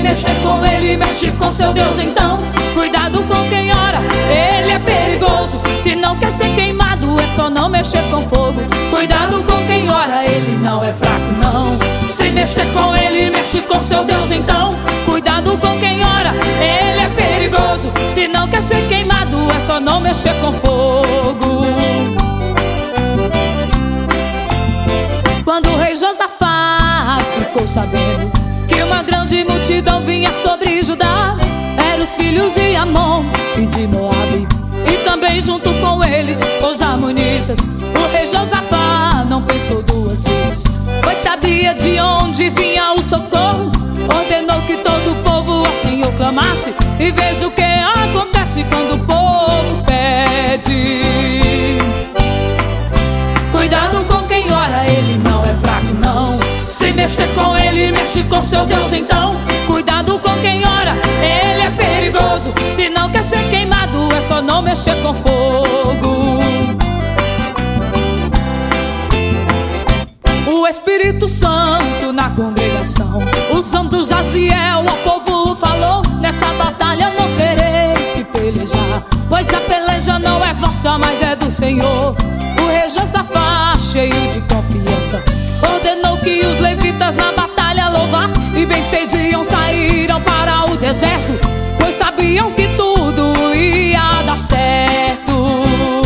mexer com ele, mexe com seu Deus então. Cuidado com quem ora, ele é perigoso. Se não quer ser queimado, é só não mexer com fogo. Cuidado com quem ora, ele não é fraco não. Se mexer com ele, mexe com seu Deus então. Cuidado com quem ora, ele é perigoso. Se não quer ser queimado, é só não mexer com fogo. Quando o rei Josafá ficou sabendo que uma grande multidão vinha sobre Judá, eram os filhos de Amon e de Moabe, e também junto com eles os amonitas. O rei Josafá não pensou duas vezes, pois sabia de onde vinha o socorro. Ordenou que todo o povo ao Senhor clamasse, e veja o que acontece quando o povo pede. Cuidado com quem ora, ele não é fraco não. Se mexer com ele, mexe com seu Deus então. Cuidado com quem ora, ele é perigoso. Se não quer ser queimado, é só não mexer com fogo. O Espírito Santo na congregação, usando Jaziel, ao povo falou: nessa batalha não tereis que pelejar, pois a peleja não é vossa, mas é do Senhor. O rei Josafá, cheio de confiança, ordenou que os levitas na batalha louvassem, e bem cedinho saíram para o deserto, pois sabiam que tudo ia dar certo.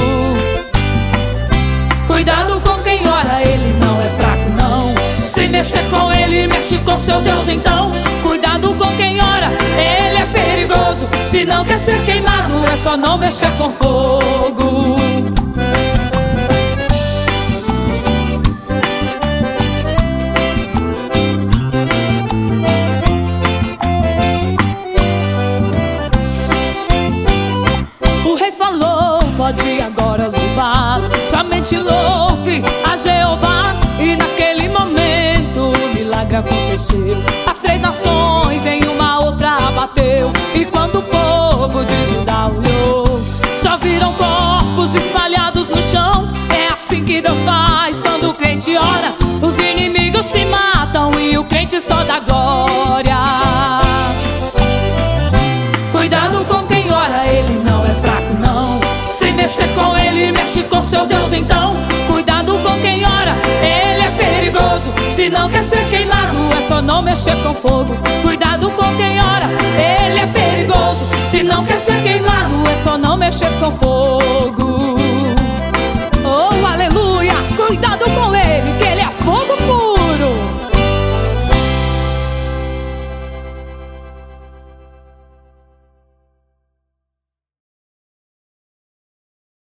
Cuidado com quem ora, ele não é fraco não. Se mexer com ele, mexe com seu Deus então. Cuidado com quem ora, ele é perigoso. Se não quer ser queimado, é só não mexer com fogo. Pode agora louvar, somente louve a Jeová. E naquele momento o milagre aconteceu. As três nações em uma outra bateu. E quando o povo de Judá olhou, só viram corpos espalhados no chão. É assim que Deus faz quando o crente ora. Os inimigos se matam e o crente só dá glória. Cuidado com quem ora, ele não é fraco não. Se mexer com ele, mexe com seu Deus então. Cuidado com quem ora, ele é perigoso. Se não quer ser queimado, é só não mexer com fogo. Cuidado com quem ora, ele é perigoso. Se não quer ser queimado, é só não mexer com fogo. Oh, aleluia! Cuidado com ele.